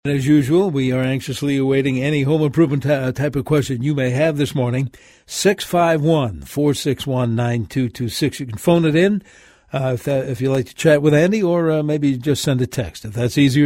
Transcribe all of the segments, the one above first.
As usual, we are anxiously awaiting any home improvement type of question you may have this morning. 651-461-9226. You can phone it in if you'd like to chat with Andy, or maybe just send a text. If that's easier,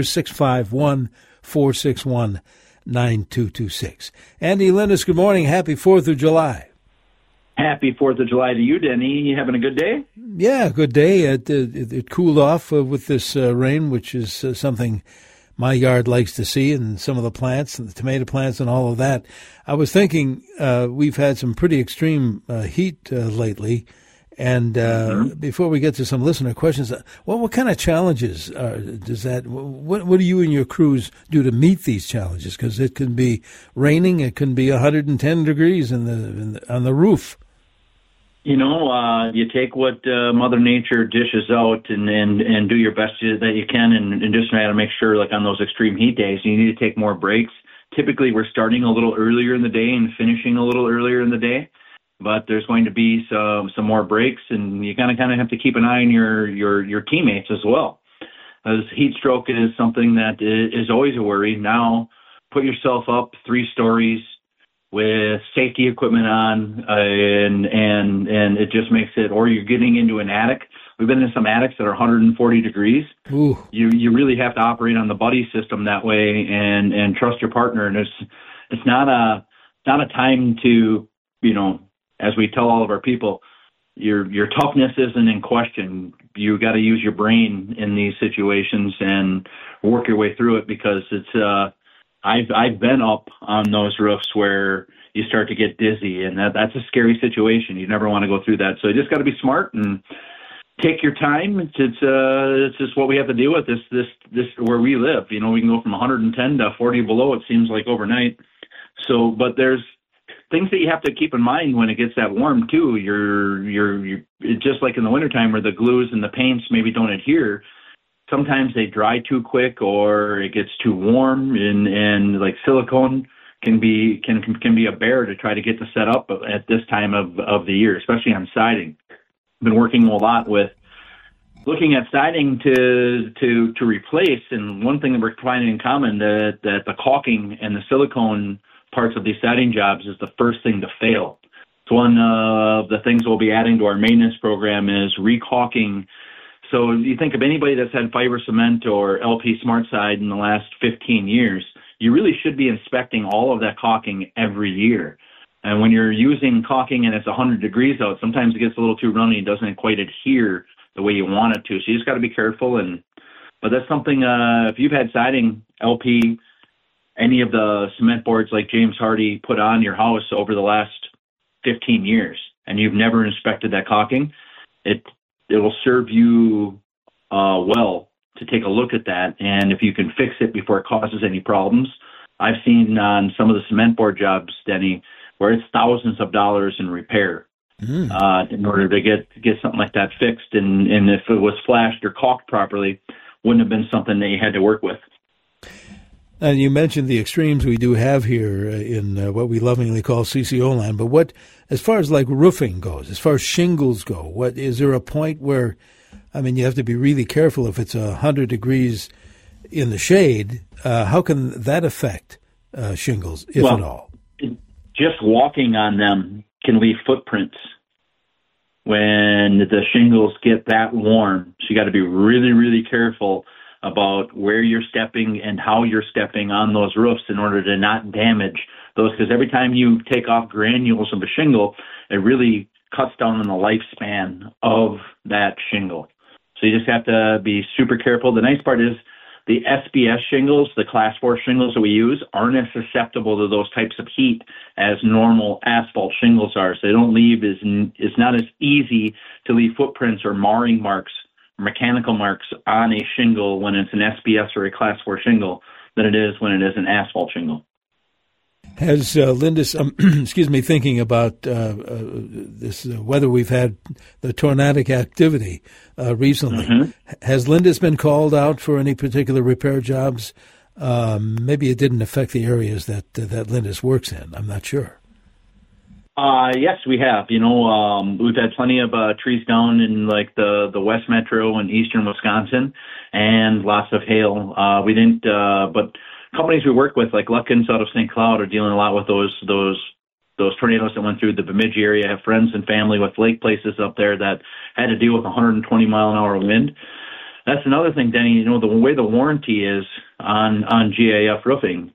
651-461-9226. Andy Lindus, good morning. Happy 4th of July. Happy 4th of July to you, Denny. You having a good day? Yeah, good day. It cooled off with this rain, which is something my yard likes to see, and some of the plants, the tomato plants and all of that. I was thinking we've had some pretty extreme heat lately, and before we get to some listener questions, what kind of challenges does that? What do you and your crews do to meet these challenges? Because it can be raining, it can be 110 degrees on the roof. You know, you take what Mother Nature dishes out and do your best that you can, and just try to make sure, like on those extreme heat days, you need to take more breaks. Typically, we're starting a little earlier in the day and finishing a little earlier in the day, but there's going to be some more breaks, and you kind of have to keep an eye on your teammates as well. As heat stroke is something that is always a worry. Now, put yourself up 3 stories with safety equipment on, and it just makes it, or you're getting into an attic. We've been in some attics that are 140 degrees. Ooh. You really have to operate on the buddy system that way, and trust your partner. And it's not a time to, as we tell all of our people, your toughness isn't in question. You got to use your brain in these situations and work your way through it, because it's I've been up on those roofs where you start to get dizzy, and that's a scary situation. You never want to go through that. So you just got to be smart and take your time. It's just what we have to deal with. This where we live. We can go from 110 to 40 below. It seems like overnight. So, but there's things that you have to keep in mind when it gets that warm too. You're just like in the wintertime where the glues and the paints maybe don't adhere. Sometimes they dry too quick, or it gets too warm, and like silicone can be a bear to try to get the set up at this time of the year, especially on siding. I've been working a lot with looking at siding to replace, and one thing that we're finding in common that the caulking and the silicone parts of these siding jobs is the first thing to fail. So one of the things we'll be adding to our maintenance program is recaulking. So you think of anybody that's had fiber cement or LP SmartSide in the last 15 years, you really should be inspecting all of that caulking every year. And when you're using caulking and it's 100 degrees out, sometimes it gets a little too runny and doesn't quite adhere the way you want it to. So you just got to be careful. But that's something, if you've had siding, LP, any of the cement boards like James Hardy put on your house over the last 15 years, and you've never inspected that caulking, it will serve you well to take a look at that. And if you can fix it before it causes any problems, I've seen on some of the cement board jobs, Denny, where it's thousands of dollars in repair in order to get something like that fixed. And if it was flashed or caulked properly, wouldn't have been something that you had to work with. And you mentioned the extremes we do have here in what we lovingly call CCO land. But what, as far as like roofing goes, as far as shingles go, what is there a point where, you have to be really careful if it's 100 degrees in the shade. How can that affect shingles, if at all? Just walking on them can leave footprints when the shingles get that warm. So you got to be really, really careful about where you're stepping and how you're stepping on those roofs in order to not damage those, because every time you take off granules of a shingle, it really cuts down on the lifespan of that shingle. So you just have to be super careful. The nice part is the SBS shingles, the Class 4 shingles that we use, aren't as susceptible to those types of heat as normal asphalt shingles are. So they don't leave, it's not as easy to leave footprints or marring marks, mechanical marks on a shingle when it's an SBS or a Class 4 shingle than it is when it is an asphalt shingle. Has Lindus, thinking about this weather we've had, the tornadic activity recently, has Lindus been called out for any particular repair jobs? Maybe it didn't affect the areas that Lindus works in. I'm not sure. Yes, we have. We've had plenty of trees down in like the West Metro and eastern Wisconsin, and lots of hail. We didn't, but companies we work with, like Lutkins out of St. Cloud, are dealing a lot with those tornadoes that went through the Bemidji area. I have friends and family with lake places up there that had to deal with 120 mile an hour wind. That's another thing, Denny. The way the warranty is on GAF roofing,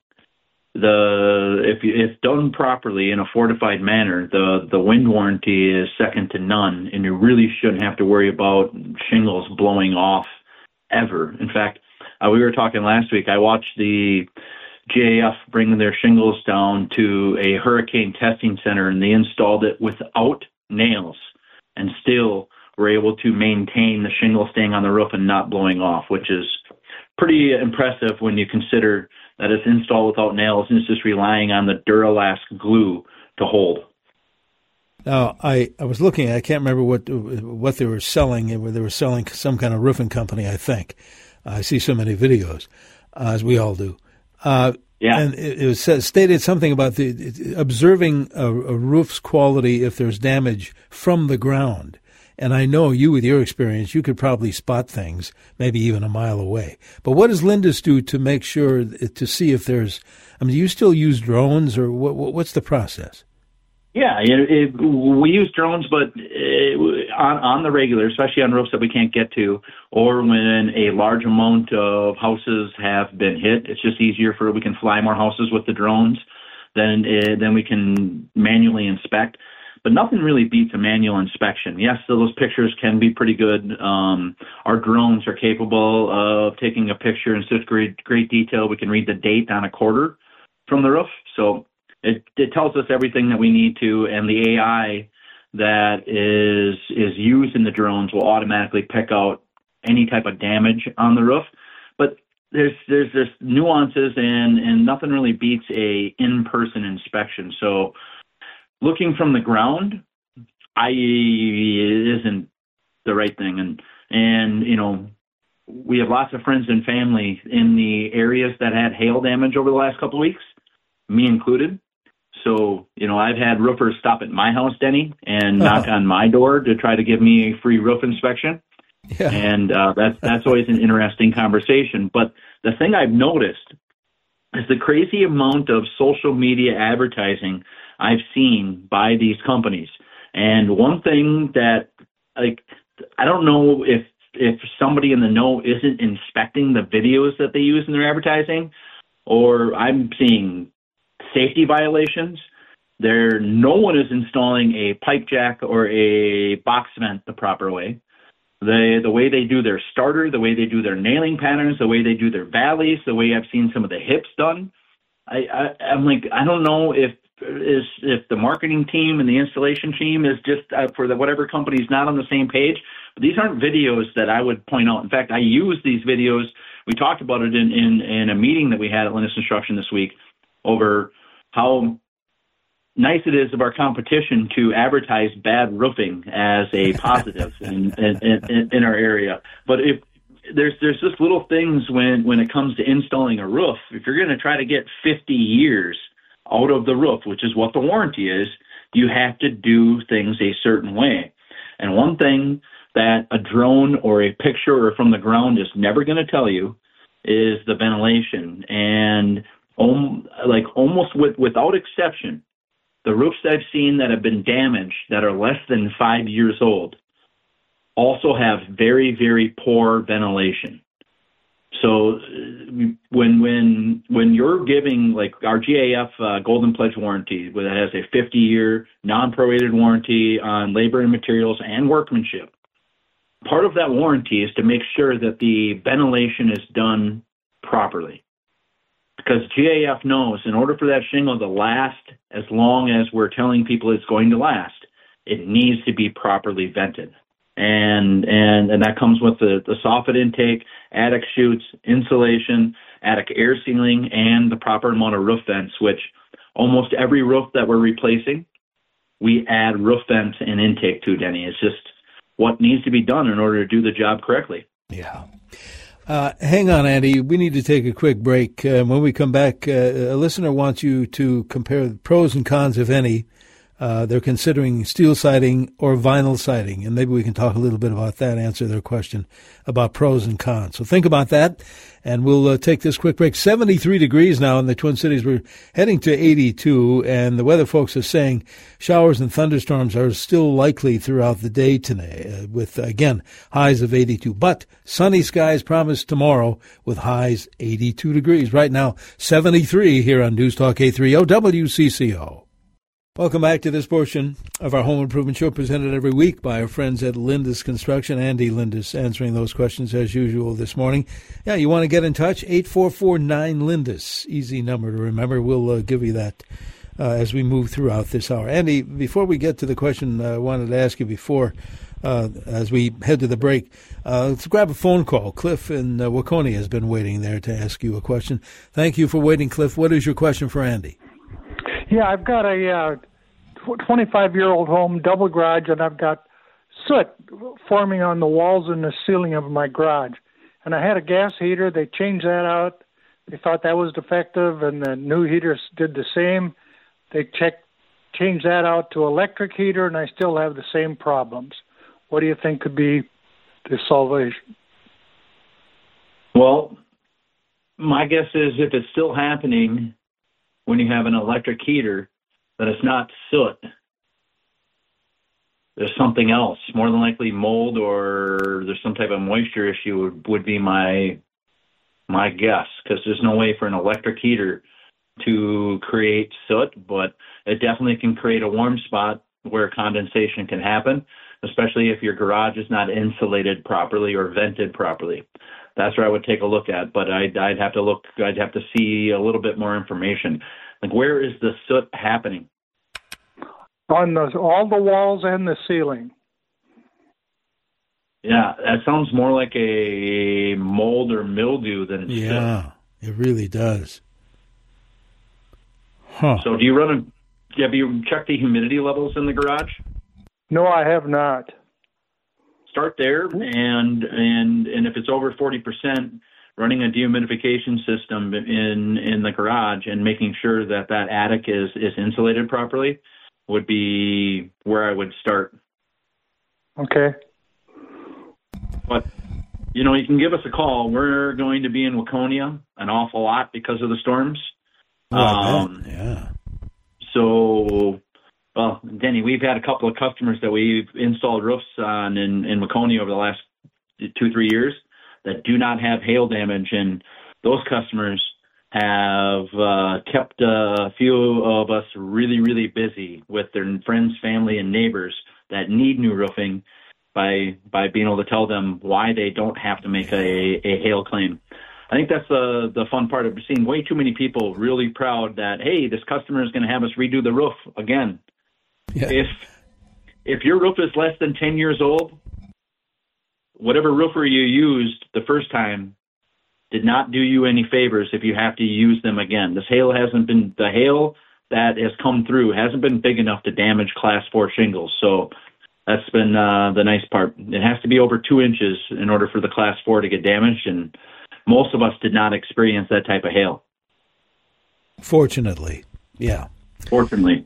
if done properly in a fortified manner, the wind warranty is second to none, and you really shouldn't have to worry about shingles blowing off ever. In fact, we were talking last week. I watched the GAF bring their shingles down to a hurricane testing center, and they installed it without nails, and still were able to maintain the shingle staying on the roof and not blowing off, which is pretty impressive when you consider that it's installed without nails and it's just relying on the Duralast glue to hold. Now, I was looking, I can't remember what they were selling. They were selling some kind of roofing company, I think. I see so many videos, as we all do. Yeah. And it was stated something about observing a roof's quality if there's damage from the ground. And I know you, with your experience, you could probably spot things maybe even a mile away. But what does Lindus do to make sure, to see if there's, do you still use drones, or what's the process? Yeah, we use drones, but on the regular, especially on roofs that we can't get to, or when a large amount of houses have been hit, it's just easier we can fly more houses with the drones than we can manually inspect. But nothing really beats a manual inspection. Yes, those pictures can be pretty good. Our drones are capable of taking a picture in such great detail. We can read the date on a quarter from the roof. So it tells us everything that we need to, and the AI that is used in the drones will automatically pick out any type of damage on the roof. But there's nuances, and nothing really beats a in-person inspection. So looking from the ground, isn't the right thing. And we have lots of friends and family in the areas that had hail damage over the last couple of weeks, me included. So, I've had roofers stop at my house, Denny, and knock on my door to try to give me a free roof inspection. Yeah. And that's always an interesting conversation. But the thing I've noticed is the crazy amount of social media advertising I've seen by these companies. And one thing that, I don't know if somebody in the know isn't inspecting the videos that they use in their advertising, or I'm seeing safety violations. No one is installing a pipe jack or a box vent the proper way. The way they do their starter, the way they do their nailing patterns, the way they do their valleys, the way I've seen some of the hips done. I'm like, I don't know if the marketing team and the installation team is just for whatever company is not on the same page. But these aren't videos that I would point out. In fact, I use these videos. We talked about it in a meeting that we had at Lindus Construction this week over how nice it is of our competition to advertise bad roofing as a positive in our area. But if there's just little things when it comes to installing a roof, if you're going to try to get 50 years out of the roof, which is what the warranty is, you have to do things a certain way. And one thing that a drone or a picture or from the ground is never going to tell you is the ventilation. And almost without exception, the roofs I've seen that have been damaged that are less than 5 years old also have very, very poor ventilation. So when you're giving, like our GAF Golden Pledge warranty, that has a 50-year non-prorated warranty on labor and materials and workmanship, part of that warranty is to make sure that the ventilation is done properly. Because GAF knows in order for that shingle to last as long as we're telling people it's going to last, it needs to be properly vented. And that comes with the soffit intake, attic chutes, insulation, attic air sealing, and the proper amount of roof vents, which almost every roof that we're replacing, we add roof vents and intake to, Denny. It's just what needs to be done in order to do the job correctly. Yeah. Hang on, Andy. We need to take a quick break. When we come back, a listener wants you to compare the pros and cons, if any, They're considering steel siding or vinyl siding, and maybe we can talk a little bit about that, answer their question about pros and cons. So think about that, and we'll take this quick break. 73 degrees now in the Twin Cities. We're heading to 82, and the weather folks are saying showers and thunderstorms are still likely throughout the day today, with, again, highs of 82. But sunny skies promised tomorrow with highs 82 degrees. Right now, 73 here on News Talk 830 WCCO. Welcome back to this portion of our Home Improvement Show, presented every week by our friends at Lindus Construction. Andy Lindus answering those questions as usual this morning. Yeah, you want to get in touch? 844-9-LINDUS. Easy number to remember. We'll give you that as we move throughout this hour. Andy, before we get to the question I wanted to ask you before, as we head to the break, let's grab a phone call. Cliff in Waconia has been waiting there to ask you a question. Thank you for waiting, Cliff. What is your question for Andy? Yeah, I've got a 25-year-old home, double garage, and I've got soot forming on the walls and the ceiling of my garage. And I had a gas heater. They changed that out. They thought that was defective, and the new heaters did the same. They changed that out to electric heater, and I still have the same problems. What do you think could be the salvation? Well, my guess is if it's still happening when you have an electric heater, that it's not soot. There's something else. More than likely mold, or there's some type of moisture issue would be my guess, because there's no way for an electric heater to create soot, but it definitely can create a warm spot where condensation can happen, especially if your garage is not insulated properly or vented properly. That's where I would take a look at, but I'd have to look. I'd have to see a little bit more information. Like, where is the soot happening? On all the walls and the ceiling. Yeah, that sounds more like a mold or mildew than soot. Yeah, it really does. Huh. So have you checked the humidity levels in the garage? No, I have not. Start there, and if it's over 40%, running a dehumidification system in the garage and making sure that attic is insulated properly would be where I would start. Okay. But, you can give us a call. We're going to be in Waconia an awful lot because of the storms. Yeah. So, well, Denny, we've had a couple of customers that we've installed roofs on in Waconia over the last 2-3 years that do not have hail damage, and those customers have kept a few of us really, really busy with their friends, family, and neighbors that need new roofing by being able to tell them why they don't have to make a hail claim. I think that's the fun part of seeing way too many people really proud that, hey, this customer is going to have us redo the roof again. Yeah. If your roof is less than 10 years old, whatever roofer you used the first time did not do you any favors if you have to use them again. The hail that has come through hasn't been big enough to damage Class 4 shingles. So that's been the nice part. It has to be over 2 inches in order for the Class 4 to get damaged, and most of us did not experience that type of hail. Fortunately, yeah. Fortunately.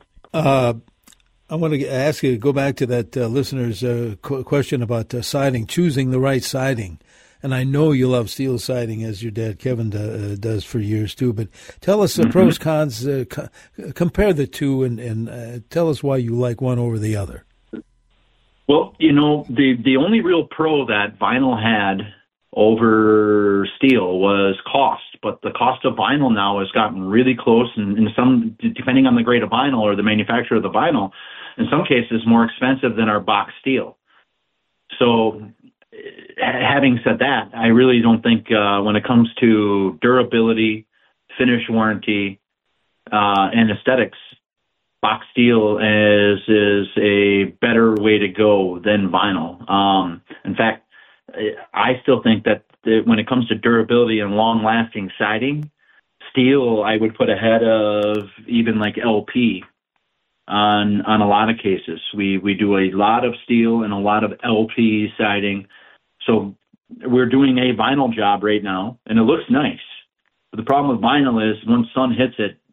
I want to ask you to go back to that listener's question about siding, choosing the right siding. And I know you love steel siding, as your dad Kevin does for years too. But tell us the pros, cons, compare the two, and tell us why you like one over the other. Well, the only real pro that vinyl had over steel was cost, but the cost of vinyl now has gotten really close, and in some, depending on the grade of vinyl or the manufacturer of the vinyl, in some cases more expensive than our box steel. So having said that, I really don't think when it comes to durability, finish warranty, and aesthetics, box steel is a better way to go than vinyl. In fact, I still think that when it comes to durability and long-lasting siding, steel I would put ahead of even like LP on a lot of cases. We do a lot of steel and a lot of LP siding. So we're doing a vinyl job right now, and it looks nice. But the problem with vinyl is once sun hits it,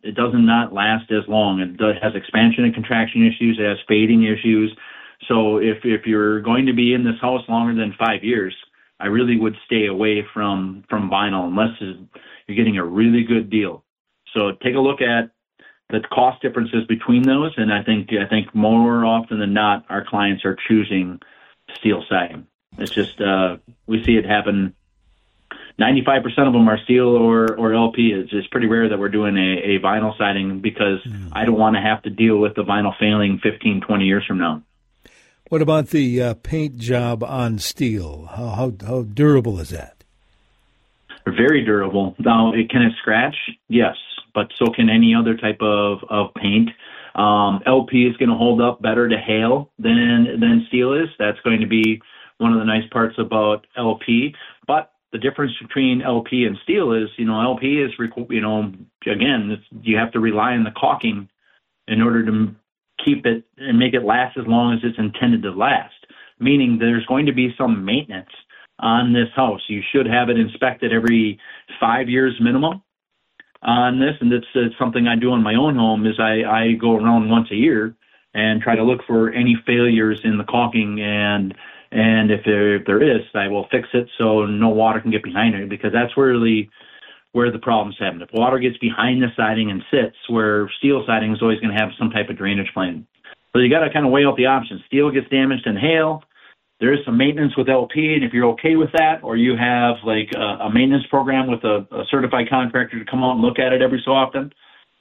it does not last as long. It has expansion and contraction issues. It has fading issues. So if you're going to be in this house longer than 5 years, I really would stay away from vinyl unless you're getting a really good deal. So take a look at the cost differences between those, and I think more often than not, our clients are choosing steel siding. It's just we see it happen. 95% of them are steel or LP. It's pretty rare that we're doing a vinyl siding because I don't want to have to deal with the vinyl failing 15, 20 years from now. What about the paint job on steel? How durable is that? Very durable. Now, can it scratch? Yes, but so can any other type of paint. LP is going to hold up better to hail than steel is. That's going to be one of the nice parts about LP. But the difference between LP and steel is, LP is, again, you have to rely on the caulking in order to keep it and make it last as long as it's intended to last, meaning there's going to be some maintenance on this house. You should have it inspected every 5 years minimum on this, and it's something I do on my own home is I go around once a year and try to look for any failures in the caulking, and if there is, I will fix it so no water can get behind it, because that's really where the problems happen. If water gets behind the siding and sits, where steel siding is always going to have some type of drainage plan. So you got to kind of weigh out the options. Steel gets damaged in hail. There is some maintenance with LP, and if you're okay with that, or you have like a maintenance program with a certified contractor to come out and look at it every so often,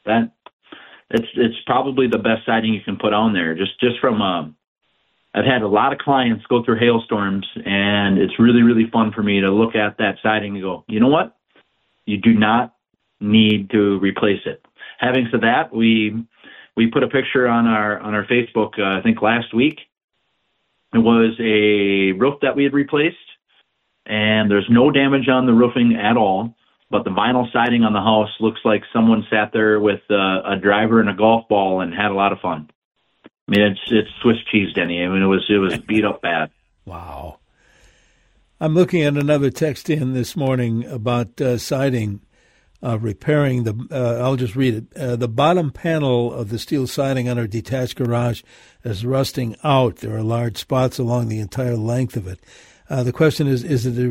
it's probably the best siding you can put on there. Just from I've had a lot of clients go through hailstorms, and it's really, really fun for me to look at that siding and go, you know what? You do not need to replace it. Having said that, we put a picture on our Facebook, I think last week. It was a roof that we had replaced, and there's no damage on the roofing at all, but the vinyl siding on the house looks like someone sat there with a driver and a golf ball and had a lot of fun. I mean, it's Swiss cheese, Denny. I mean, it was beat up bad. Wow. I'm looking at another text in this morning about siding, repairing I'll just read it. The bottom panel of the steel siding on our detached garage is rusting out. There are large spots along the entire length of it. The question is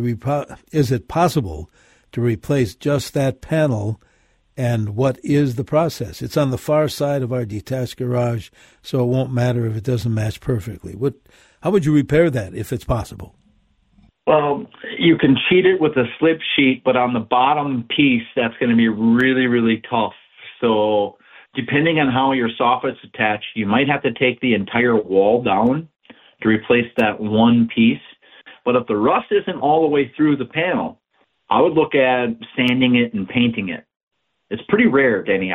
it possible to replace just that panel, and what is the process? It's on the far side of our detached garage, so it won't matter if it doesn't match perfectly. How would you repair that if it's possible? Well, you can cheat it with a slip sheet, but on the bottom piece, that's going to be really, really tough. So depending on how your soffit's attached, you might have to take the entire wall down to replace that one piece. But if the rust isn't all the way through the panel, I would look at sanding it and painting it. It's pretty rare, Danny.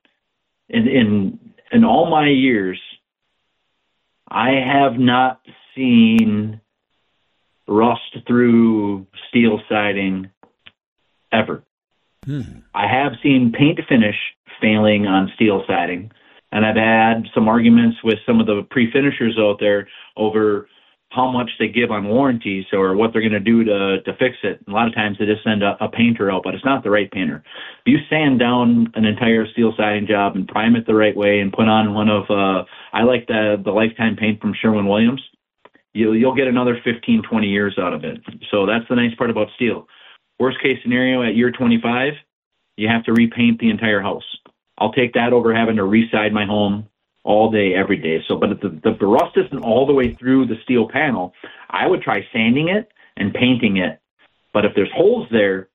In all my years, I have not seen rust through steel siding ever. I have seen paint finish failing on steel siding, and I've had some arguments with some of the pre-finishers out there over how much they give on warranties or what they're going to do to fix it. A lot of times they just send a painter out, but it's not the right painter. If you sand down an entire steel siding job and prime it the right way and put on one of, I like the lifetime paint from Sherwin-Williams, you'll get another 15, 20 years out of it. So that's the nice part about steel. Worst case scenario, at year 25, you have to repaint the entire house. I'll take that over having to reside my home all day, every day. So, but if the rust isn't all the way through the steel panel, I would try sanding it and painting it. But if there's holes there,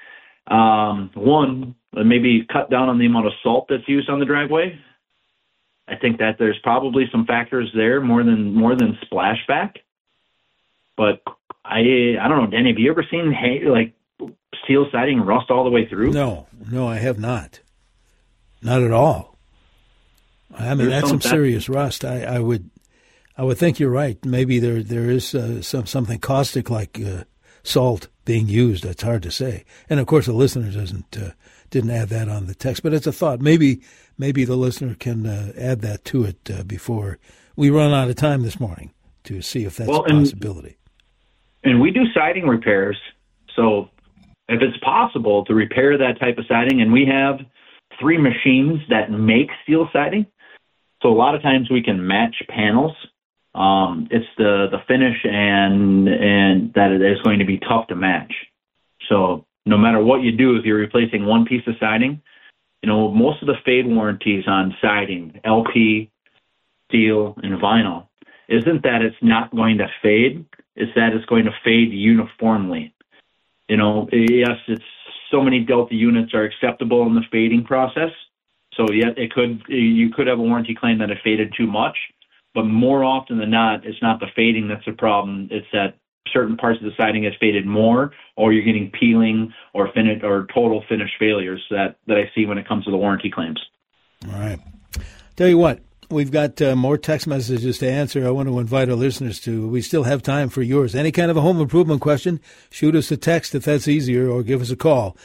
maybe cut down on the amount of salt that's used on the driveway. I think that there's probably some factors there more than splashback. But I don't know, Danny, have you ever seen steel siding rust all the way through? No, I have not. Not at all. I mean, that's some serious rust. I would think you're right. Maybe there is something caustic like salt being used. It's hard to say. And of course, the listener didn't add that on the text, but it's a thought. Maybe the listener can add that to it before we run out of time this morning to see if that's a possibility. And we do siding repairs, so if it's possible to repair that type of siding, and we have three machines that make steel siding. So a lot of times we can match panels. It's the finish and that it is going to be tough to match. So no matter what you do, if you're replacing one piece of siding, most of the fade warranties on siding, LP, steel, and vinyl, isn't that it's not going to fade, it's that it's going to fade uniformly. Yes, it's so many Delta units are acceptable in the fading process. So yeah, you could have a warranty claim that it faded too much, but more often than not, it's not the fading that's the problem. It's that certain parts of the siding has faded more, or you're getting peeling or total finish failures that I see when it comes to the warranty claims. All right. Tell you what, we've got more text messages to answer. I want to invite our listeners to. We still have time for yours. Any kind of a home improvement question, shoot us a text if that's easier, or give us a call,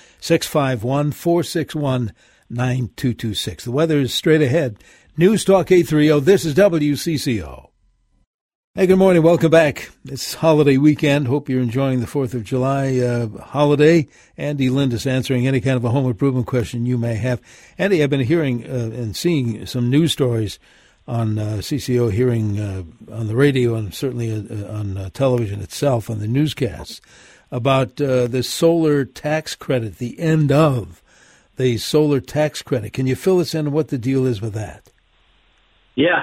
651-461-9226. The weather is straight ahead. News Talk 830. This is WCCO. Hey, good morning. Welcome back. It's holiday weekend. Hope you're enjoying the 4th of July holiday. Andy Lindis answering any kind of a home improvement question you may have. Andy, I've been hearing and seeing some news stories on CCO, hearing on the radio and certainly on television itself, on the newscasts, about the solar tax credit, the end of the solar tax credit. Can you fill us in on what the deal is with that? Yeah,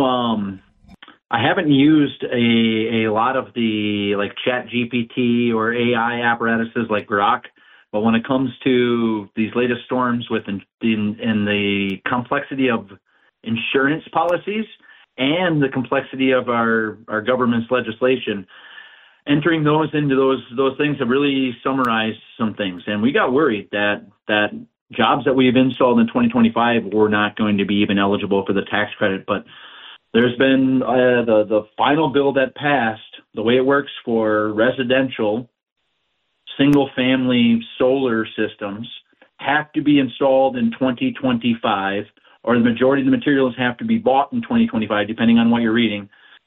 I haven't used a lot of the like ChatGPT or AI apparatuses like Grok, but when it comes to these latest storms in the complexity of insurance policies and the complexity of our government's legislation, entering those into those things have really summarized some things. And we got worried that jobs that we've installed in 2025 were not going to be even eligible for the tax credit, but there's been the final bill that passed. The way it works for residential single-family solar systems have to be installed in 2025, or the majority of the materials have to be bought in 2025, depending on what you're reading,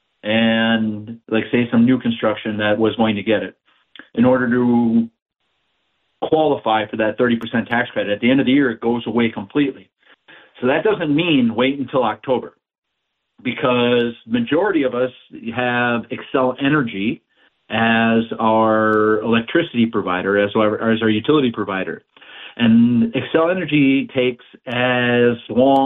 and like say some new construction that was going to get it. In order to qualify for that 30% tax credit, at the end of the year, it goes away completely. So that doesn't mean wait until October, because majority of us have Xcel Energy as our electricity provider, as our utility provider. And Xcel Energy takes as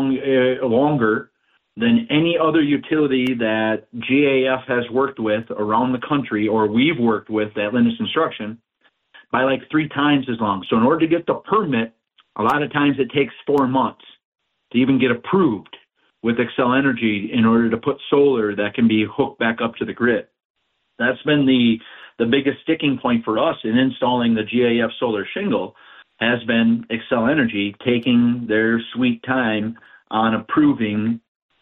longer than any other utility that GAF has worked with around the country, or we've worked with at Lindis Construction, by like 3 times as long. So in order to get the permit, a lot of times it takes 4 months to even get approved with Xcel Energy in order to put solar that can be hooked back up to the grid. That's been the biggest sticking point for us in installing the GAF solar shingle, has been Xcel Energy taking their sweet time on approving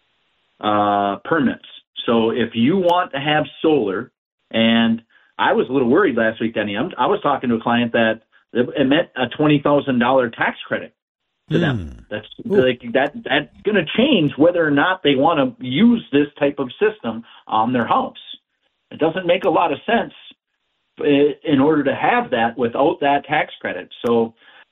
permits. So if you want to have solar, and I was a little worried last week, Denny, I was talking to a client that it meant a $20,000 tax credit to them. That's like that's going to change whether or not they want to use this type of system on their house. It doesn't make a lot of sense in order to have that without that tax credit. So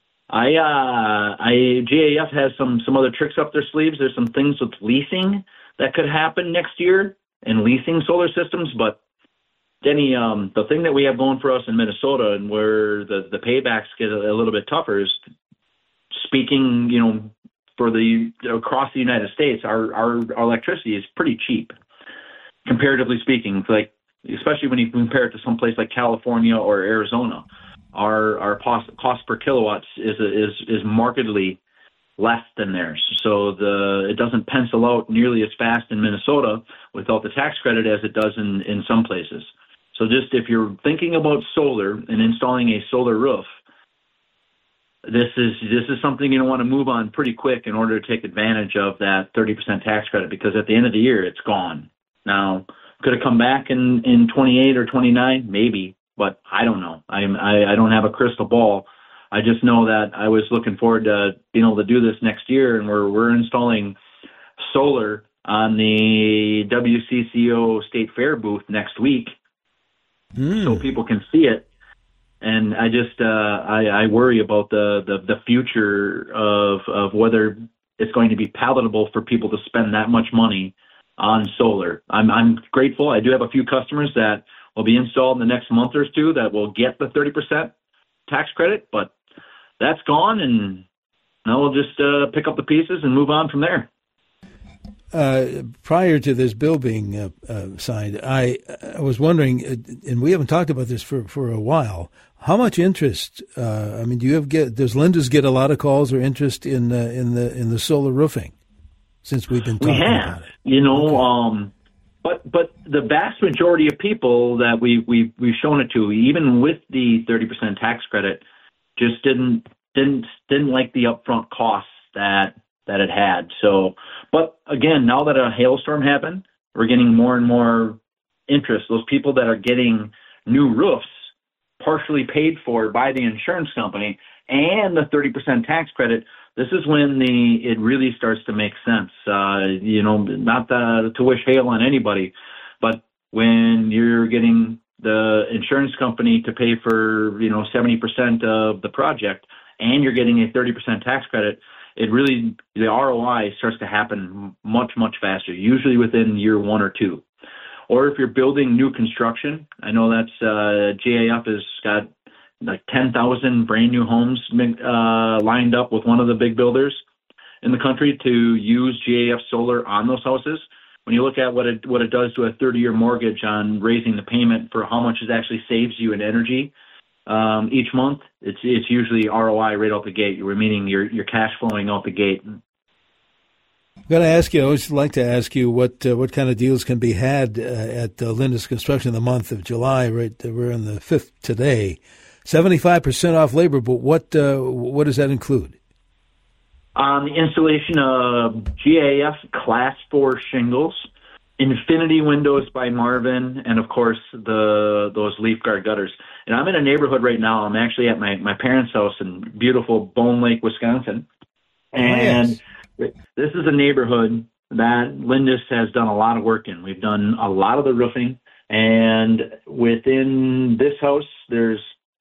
GAF has some other tricks up their sleeves. There's some things with leasing that could happen next year and leasing solar systems. But Denny, the thing that we have going for us in Minnesota, and where the paybacks get a little bit tougher, is speaking, for across the United States, our electricity is pretty cheap, comparatively speaking. Like, especially when you compare it to some place like California or Arizona, our cost per kilowatts is markedly less than theirs. So it doesn't pencil out nearly as fast in Minnesota without the tax credit as it does in some places. So just if you're thinking about solar and installing a solar roof, this is something you want to move on pretty quick in order to take advantage of that 30% tax credit, because at the end of the year, it's gone. Now, could it come back in 28 or 29? Maybe, but I don't know. I don't have a crystal ball. I just know that I was looking forward to being able to do this next year, and we're installing solar on the WCCO State Fair booth next week, so people can see it. And I just I worry about the future of whether it's going to be palatable for people to spend that much money on solar. I'm grateful. I do have a few customers that will be installed in the next month or two that will get the 30% tax credit, but that's gone, and now we'll just pick up the pieces and move on from there. Prior to this bill being signed, I was wondering, and we haven't talked about this for a while, how much interest? I mean, does Linda's get a lot of calls or interest in the solar roofing since we've been talking about it? You know, okay. But the vast majority of people that we've shown it to, even with the 30% tax credit, just didn't like the upfront costs that it had. So, but again, now that a hailstorm happened, we're getting more and more interest. Those people that are getting new roofs partially paid for by the insurance company and the 30% tax credit, this is when it really starts to make sense. You know, not to wish hail on anybody, but when you're getting the insurance company to pay for, 70% of the project and you're getting a 30% tax credit, the ROI starts to happen much, much faster, usually within year 1 or 2. Or if you're building new construction, I know that's GAF has got like 10,000 brand new homes lined up with one of the big builders in the country to use GAF solar on those houses. When you look at what it does to a 30-year mortgage on raising the payment for how much it actually saves you in energy each month, it's usually ROI right out the gate. Meaning you're cash flowing out the gate. I'm going to ask you, I always like to ask you what kind of deals can be had at Linda's Construction in the month of July. Right, we're on the 5th today. 75% off labor, but what does that include? The installation of GAF Class 4 shingles, Infinity Windows by Marvin, and of course those Leaf Guard gutters. And I'm in a neighborhood right now. I'm actually at my parents' house in beautiful Bone Lake, Wisconsin. And this is a neighborhood that Lindus has done a lot of work in. We've done a lot of the roofing, and within this house, there's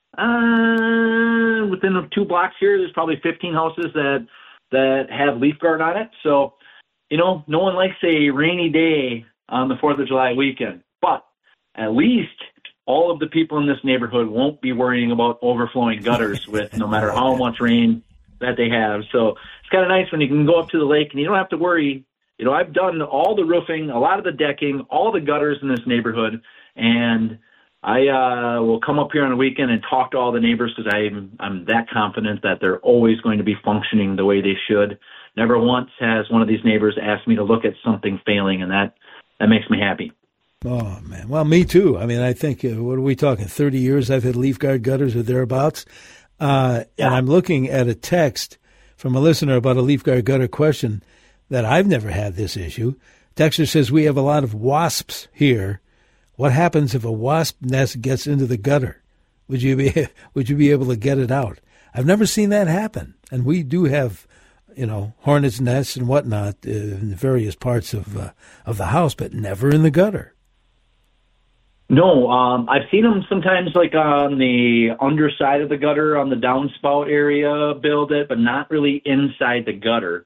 within 2 blocks here, there's probably 15 houses that have Leaf Guard on it. So, no one likes a rainy day on the 4th of July weekend, but at least all of the people in this neighborhood won't be worrying about overflowing gutters with no matter how much rain that they have. So it's kind of nice when you can go up to the lake and you don't have to worry. I've done all the roofing, a lot of the decking, all the gutters in this neighborhood, and I will come up here on the weekend and talk to all the neighbors because I'm that confident that they're always going to be functioning the way they should. Never once has one of these neighbors asked me to look at something failing, and that makes me happy. Oh, man. Well, me too. I mean, I think, what are we talking, 30 years I've had Leaf Guard gutters or thereabouts? And I'm looking at a text from a listener about a Leaf Guard gutter question that I've never had this issue. Texter says, we have a lot of wasps here. What happens if a wasp nest gets into the gutter? Would you be able to get it out? I've never seen that happen. And we do have, hornets' nests and whatnot in various parts of the house, but never in the gutter. No, I've seen them sometimes like on the underside of the gutter, on the downspout area, build it, but not really inside the gutter.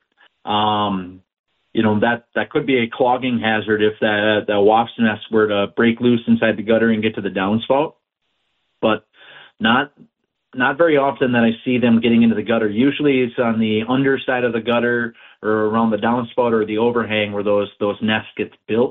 That could be a clogging hazard if the wasp nest were to break loose inside the gutter and get to the downspout. But not very often that I see them getting into the gutter. Usually it's on the underside of the gutter or around the downspout or the overhang where those nests get built.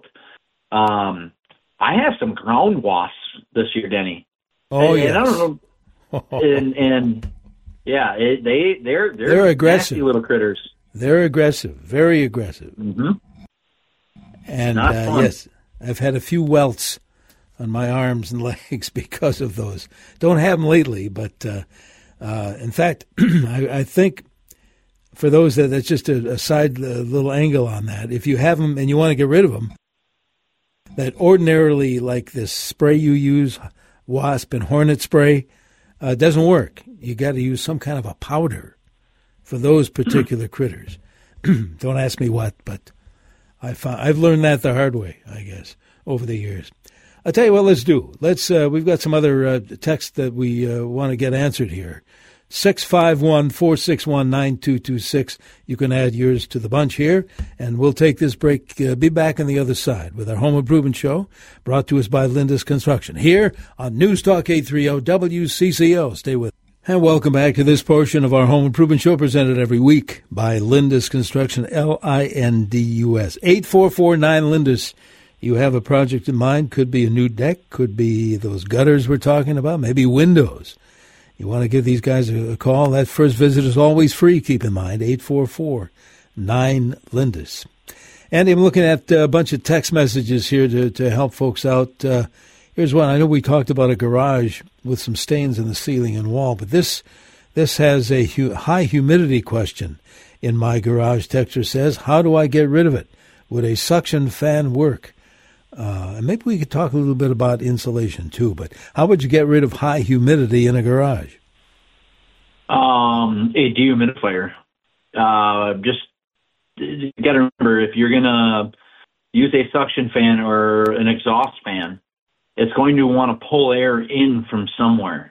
I have some ground wasps this year, Denny. Oh, yeah. And I don't know. They're aggressive. Nasty little critters. They're aggressive, very aggressive. Mm-hmm. And yes, I've had a few welts on my arms and legs because of those. Don't have them lately, but in fact, I think for those that's just a side little angle on that. If you have them and you want to get rid of them, that ordinarily, like this spray you use, wasp and hornet spray, doesn't work. You got to use some kind of a powder for those particular critters. Don't ask me what, but I've learned that the hard way, I guess, over the years. I'll tell you what, let's do. We've got some other texts that we want to get answered here. 651-461-9226. You can add yours to the bunch here, and we'll take this break. Be back on the other side with our Home Improvement Show, brought to us by Lindus Construction, here on News Talk 830 WCCO. Stay with us. And welcome back to this portion of our Home Improvement Show, presented every week by Lindus Construction, Lindus. 8449-LINDUS. You have a project in mind. Could be a new deck, could be those gutters we're talking about, maybe windows. You want to give these guys a call. That first visit is always free, keep in mind, 844-9-LINDUS. And I'm looking at a bunch of text messages here to help folks out. Here's one. I know we talked about a garage with some stains in the ceiling and wall, but this has a high humidity question in my garage. Texter says, how do I get rid of it? Would a suction fan work? And maybe we could talk a little bit about insulation too, but how would you get rid of high humidity in a garage? A dehumidifier. Just you got to remember, if you're going to use a suction fan or an exhaust fan, it's going to want to pull air in from somewhere,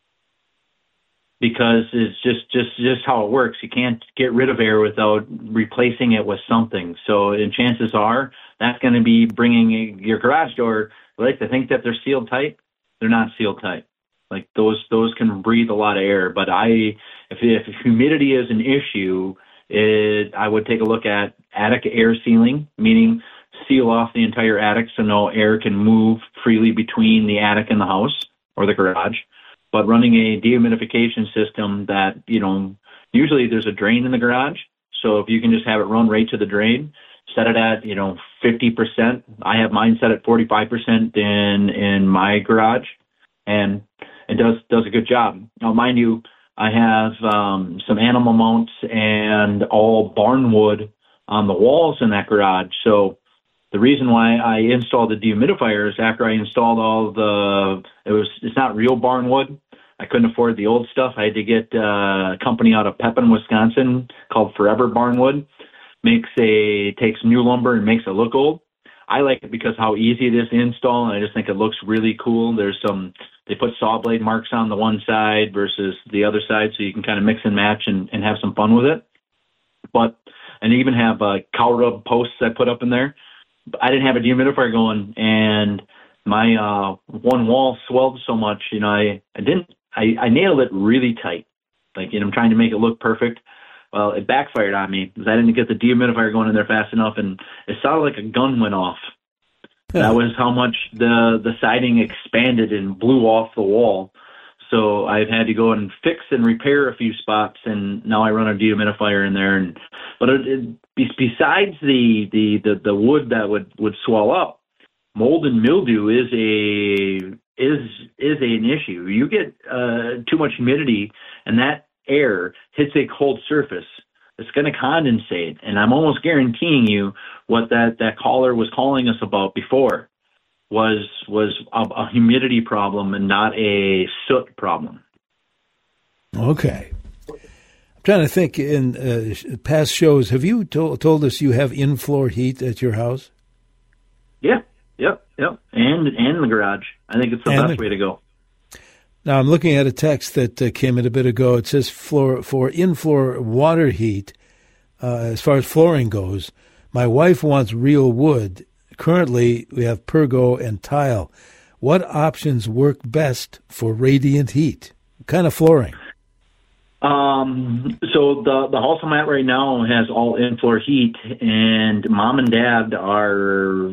because it's just how it works. You can't get rid of air without replacing it with something. So, and chances are that's going to be bringing your garage door. I like to think that they're sealed tight. They're not sealed tight. Like those can breathe a lot of air. But if humidity is an issue, I would take a look at attic air sealing, meaning seal off the entire attic so no air can move freely between the attic and the house or the garage. But running a dehumidification system that, usually there's a drain in the garage. So if you can just have it run right to the drain, set it at, 50%. I have mine set at 45% in my garage, and it does a good job. Now, mind you, I have some animal mounts and all barnwood on the walls in that garage. So the reason why I installed the dehumidifier is after I installed it's not real barnwood. I couldn't afford the old stuff. I had to get a company out of Pepin, Wisconsin called Forever Barnwood. Takes new lumber and makes it look old. I like it because how easy it is to install, and I just think it looks really cool. They put saw blade marks on the one side versus the other side, so you can kind of mix and match and have some fun with it. And I even have cow rub posts I put up in there. I didn't have a dehumidifier going, and my one wall swelled so much, I nailed it really tight. I'm trying to make it look perfect. Well, it backfired on me because I didn't get the dehumidifier going in there fast enough, and it sounded like a gun went off. That was how much the siding expanded and blew off the wall. So I've had to go and fix and repair a few spots, and now I run a dehumidifier in there. But besides the wood that would swell up, mold and mildew is an issue. You get too much humidity, and that air hits a cold surface. It's going to condensate, and I'm almost guaranteeing you what that caller was calling us about before was a humidity problem and not a soot problem. Okay. I'm trying to think, in past shows, have you told us you have in-floor heat at your house? Yeah, yep. And the garage. I think it's the best way to go. Now, I'm looking at a text that came in a bit ago. It says for in-floor water heat, as far as flooring goes, my wife wants real wood. Currently, we have pergo and tile. What options work best for radiant heat? What kind of flooring? So the house I'm at right now has all in-floor heat, and Mom and Dad are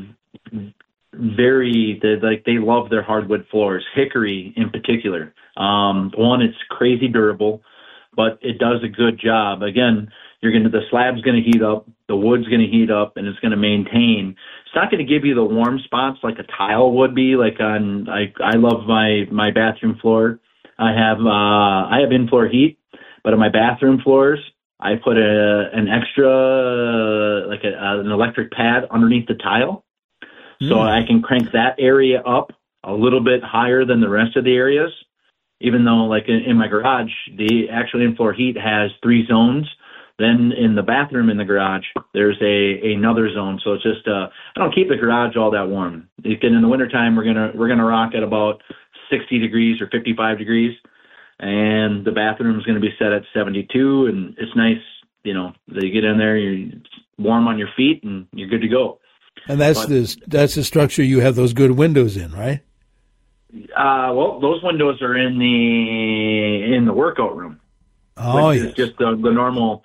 they love their hardwood floors, hickory in particular. One, it's crazy durable, but it does a good job. Again, the slab's going to heat up, the wood's going to heat up, and it's going to maintain. It's not going to give you the warm spots like a tile would be. I love my bathroom floor. I have in-floor heat, but on my bathroom floors, I put an extra an electric pad underneath the tile. So I can crank that area up a little bit higher than the rest of the areas, even though in my garage, the actual in-floor heat has 3 zones. Then in the bathroom in the garage, there's another zone. So it's just I don't keep the garage all that warm. Again, in the wintertime, we're gonna rock at about 60 degrees or 55 degrees, and the bathroom is going to be set at 72, and it's nice. That you get in there, you're warm on your feet, and you're good to go. And that's the structure you have those good windows in, right? Well, those windows are in the workout room. Oh, yes. It's just the normal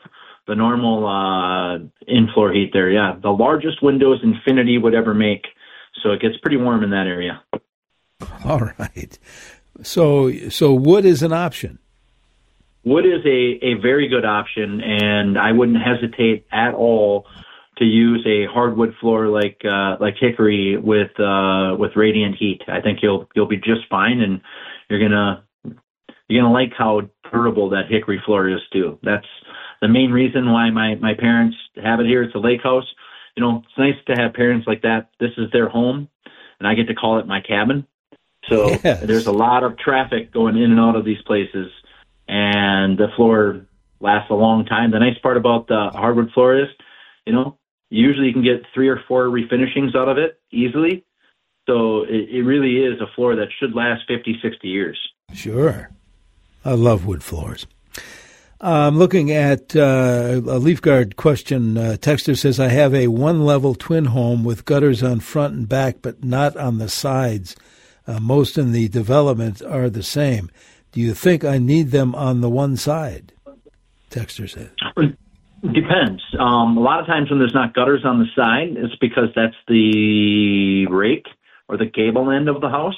in-floor heat there. Yeah, the largest windows Infinity would ever make, so it gets pretty warm in that area. All right. So wood is an option. Wood is a very good option, and I wouldn't hesitate at all to use a hardwood floor like hickory with radiant heat. I think you'll be just fine, and you're gonna like how durable that hickory floor is too. That's the main reason why my parents have it here. It's a lake house. It's nice to have parents like that. This is their home, and I get to call it my cabin. So yes. There's a lot of traffic going in and out of these places, and the floor lasts a long time. The nice part about the hardwood floor is, usually you can get 3 or 4 refinishings out of it easily. So it really is a floor that should last 50, 60 years. Sure. I love wood floors. I'm looking at a Leaf Guard question. Texter says, I have a one-level twin home with gutters on front and back, but not on the sides. Most in the development are the same. Do you think I need them on the one side? Texter says. Depends. A lot of times when there's not gutters on the side, it's because that's the rake or the gable end of the house.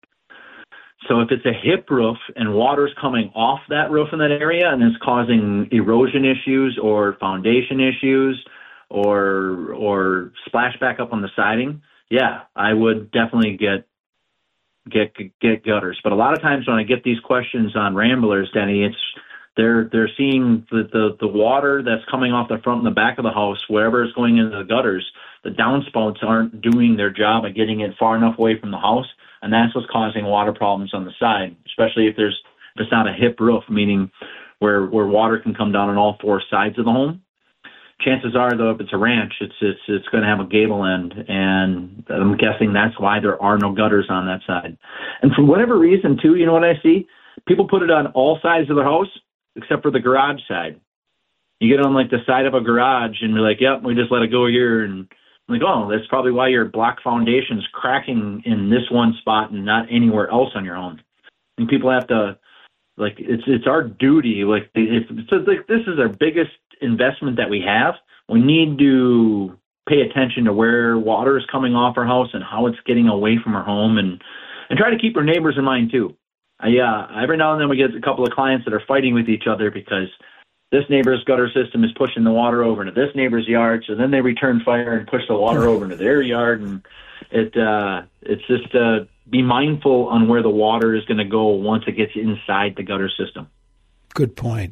So if it's a hip roof and water's coming off that roof in that area and it's causing erosion issues or foundation issues or splash back up on the siding, yeah, I would definitely get gutters. But a lot of times when I get these questions on Ramblers, Denny, they're seeing the water that's coming off the front and the back of the house, wherever it's going into the gutters, the downspouts aren't doing their job at getting it far enough away from the house, and that's what's causing water problems on the side, especially if it's not a hip roof, meaning where water can come down on all 4 sides of the home. Chances are, though, if it's a ranch, it's going to have a gable end, and I'm guessing that's why there are no gutters on that side. And for whatever reason, too, you know what I see? People put it on all sides of the house except for the garage side. You get on like the side of a garage, and you're like, "Yep, we just let it go here." And I'm like, "Oh, that's probably why your block foundation's cracking in this one spot and not anywhere else on your home." And people have to, like, it's our duty. Like, if this is our biggest investment that we have, we need to pay attention to where water is coming off our house and how it's getting away from our home, and try to keep our neighbors in mind too. Every now and then we get a couple of clients that are fighting with each other because this neighbor's gutter system is pushing the water over into this neighbor's yard, so then they return fire and push the water over into their yard, and it's just be mindful on where the water is going to go once it gets inside the gutter system. Good point.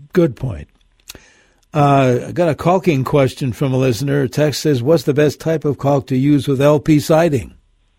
I got a caulking question from a listener. Text says, what's the best type of caulk to use with LP siding?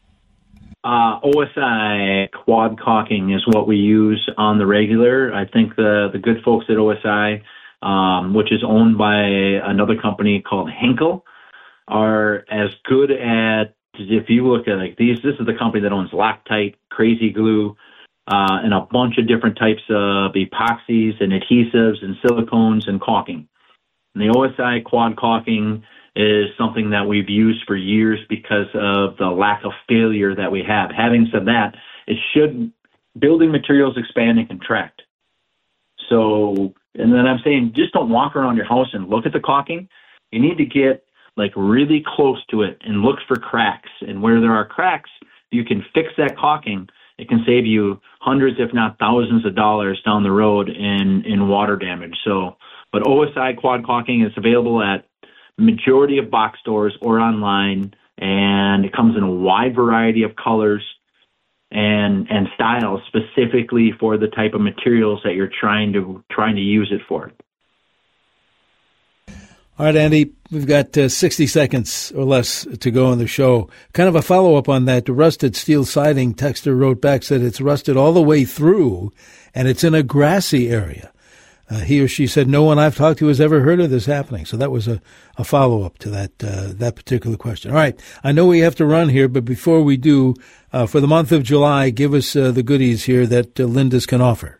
OSI quad caulking is what we use on the regular. I think the good folks at OSI, which is owned by another company called Henkel, are as good at, if you look at like these, this is the company that owns Loctite, Crazy Glue, and a bunch of different types of epoxies and adhesives and silicones and caulking. And the OSI quad caulking is something that we've used for years because of the lack of failure that we have. Having said that, building materials expand and contract. So, and then I'm saying, just don't walk around your house and look at the caulking. You need to get like really close to it and look for cracks. And where there are cracks, you can fix that caulking. It can save you hundreds, if not thousands of dollars down the road in water damage. So, but OSI quad caulking is available at majority of box stores or online, and it comes in a wide variety of colors and styles specifically for the type of materials that you're trying to use it for. All right, Andy, we've got 60 seconds or less to go on the show. Kind of a follow-up on that. The rusted steel siding, texter wrote back, said it's rusted all the way through, and it's in a grassy area. he or she said, no one I've talked to has ever heard of this happening. So that was a follow-up to that particular question. All right. I know we have to run here, but before we do, for the month of July, give us the goodies here that Lindus can offer.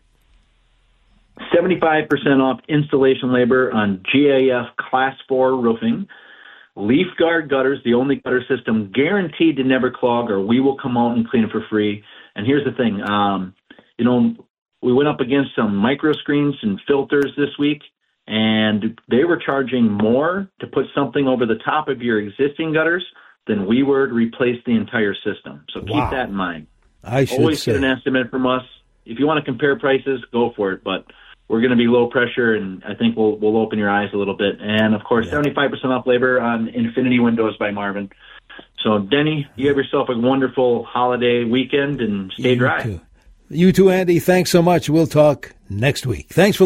75% off installation labor on GAF Class 4 roofing. Leaf Guard gutters, the only gutter system guaranteed to never clog, or we will come out and clean it for free. And here's the thing, we went up against some micro screens and filters this week, and they were charging more to put something over the top of your existing gutters than we were to replace the entire system. So keep that in mind. Always get an estimate from us. If you want to compare prices, go for it, but we're going to be low pressure, and I think we'll open your eyes a little bit. And, of course, 75% off labor on Infinity Windows by Marvin. So, Denny, you have yourself a wonderful holiday weekend, and stay dry. You too, Andy. Thanks so much. We'll talk next week. Thanks for